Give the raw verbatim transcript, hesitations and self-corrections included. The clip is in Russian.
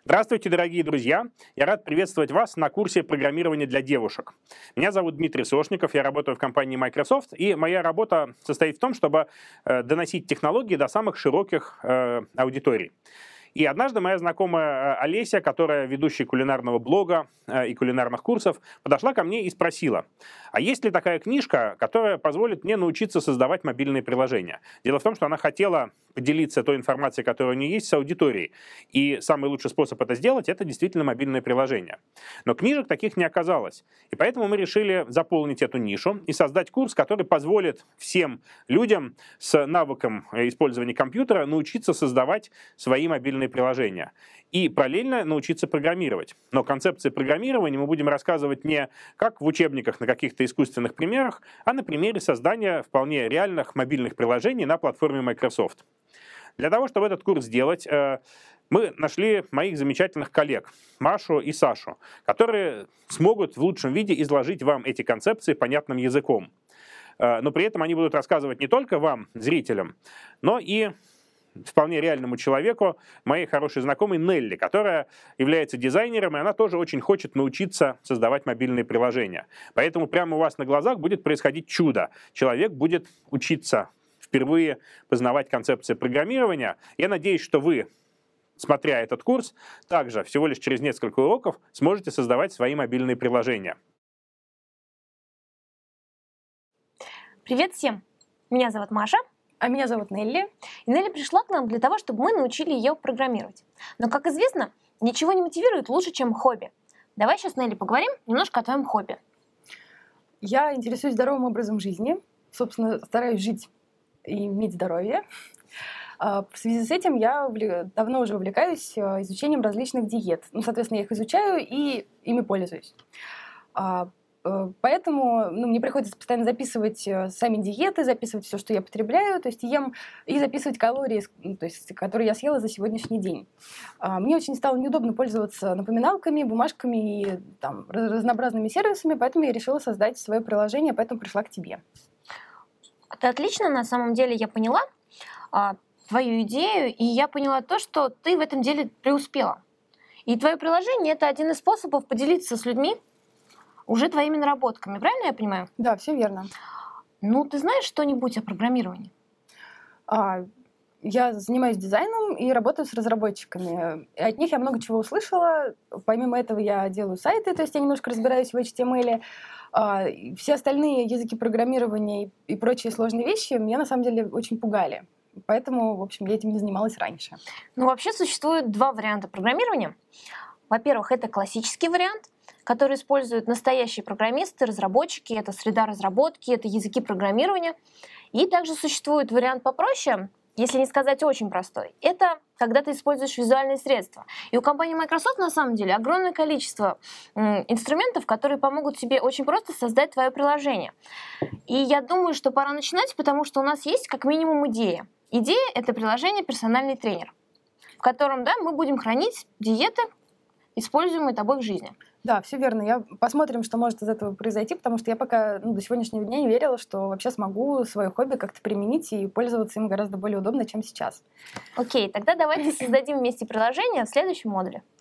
Здравствуйте, дорогие друзья! Я рад приветствовать вас на курсе программирования для девушек. Меня зовут Дмитрий Сошников, я работаю в компании Microsoft, и моя работа состоит в том, чтобы э, доносить технологии до самых широких э, аудиторий. И однажды моя знакомая Олеся, которая ведущая кулинарного блога э, и кулинарных курсов, подошла ко мне и спросила, а есть ли такая книжка, которая позволит мне научиться создавать мобильные приложения? Дело в том, что она хотела поделиться той информацией, которая у нее есть, с аудиторией. И самый лучший способ это сделать – это действительно мобильное приложение. Но книжек таких не оказалось. И поэтому мы решили заполнить эту нишу и создать курс, который позволит всем людям с навыком использования компьютера научиться создавать свои мобильные приложения. И параллельно научиться программировать. Но концепции программирования мы будем рассказывать не как в учебниках на каких-то искусственных примерах, а на примере создания вполне реальных мобильных приложений на платформе Microsoft. Для того, чтобы этот курс сделать, мы нашли моих замечательных коллег, Машу и Сашу, которые смогут в лучшем виде изложить вам эти концепции понятным языком. Но при этом они будут рассказывать не только вам, зрителям, но и вполне реальному человеку, моей хорошей знакомой Нелли, которая является дизайнером, и она тоже очень хочет научиться создавать мобильные приложения. Поэтому прямо у вас на глазах будет происходить чудо. Человек будет учиться впервые познавать концепции программирования. Я надеюсь, что вы, смотря этот курс, также всего лишь через несколько уроков сможете создавать свои мобильные приложения. Привет всем! Меня зовут Маша. А меня зовут Нелли. И Нелли пришла к нам для того, чтобы мы научили ее программировать. Но, как известно, ничего не мотивирует лучше, чем хобби. Давай сейчас, Нелли, поговорим немножко о твоем хобби. Я интересуюсь здоровым образом жизни. Собственно, стараюсь жить и иметь здоровье. В связи с этим я давно уже увлекаюсь изучением различных диет. Ну, соответственно, я их изучаю и ими пользуюсь. Поэтому ну, мне приходится постоянно записывать сами диеты, записывать все, что я потребляю, то есть ем, и записывать калории, то есть, которые я съела за сегодняшний день. Мне очень стало неудобно пользоваться напоминалками, бумажками и там, разнообразными сервисами, поэтому я решила создать свое приложение, поэтому пришла к тебе. Это отлично, на самом деле я поняла а, твою идею, и я поняла то, что ты в этом деле преуспела. И твое приложение — это один из способов поделиться с людьми уже твоими наработками, правильно я понимаю? Да, все верно. Ну, ты знаешь что-нибудь о программировании? А, я занимаюсь дизайном и работаю с разработчиками. И от них я много чего услышала. Помимо этого я делаю сайты, то есть я немножко разбираюсь в эйч ти эм эль. А, все остальные языки программирования и, и прочие сложные вещи меня на самом деле очень пугали. Поэтому, в общем, я этим не занималась раньше. Ну, вообще существует два варианта программирования. Во-первых, это классический вариант, который используют настоящие программисты, разработчики, это среда разработки, это языки программирования. И также существует вариант попроще, если не сказать очень простой. Это когда ты используешь визуальные средства. И у компании Microsoft на самом деле огромное количество м, инструментов, которые помогут тебе очень просто создать твое приложение. И я думаю, что пора начинать, потому что у нас есть как минимум идея. Идея — это приложение «Персональный тренер», в котором да, мы будем хранить диеты, используемые тобой в жизни. Да, все верно. Я посмотрим, что может из этого произойти, потому что я пока ну, до сегодняшнего дня не верила, что вообще смогу свое хобби как-то применить и пользоваться им гораздо более удобно, чем сейчас. Окей, тогда давайте создадим вместе приложение в следующем модуле.